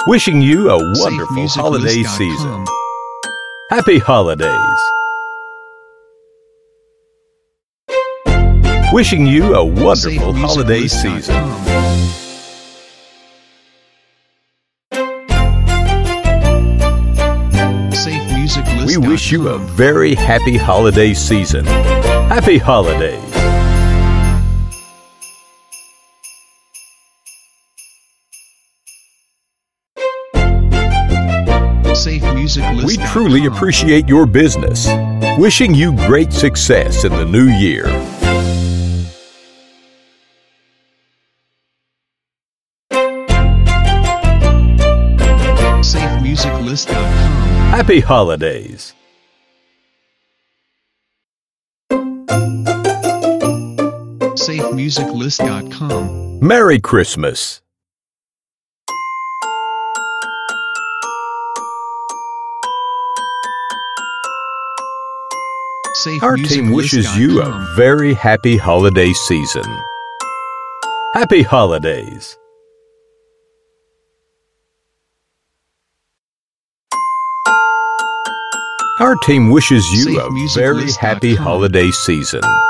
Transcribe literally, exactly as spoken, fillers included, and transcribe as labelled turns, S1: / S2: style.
S1: Wishing you a wonderful holiday season. Happy holidays. Wishing you a wonderful holiday season. We wish you a very happy holiday season. Happy holidays. We truly appreciate your business. Wishing you great success in the new year.
S2: Safe Music List dot com.
S1: Happy holidays.
S2: Safe Music List dot com.
S1: Merry Christmas.
S2: Safe
S1: Our team wishes you a very happy holiday season. Happy holidays. Our team wishes you a very happy holiday season.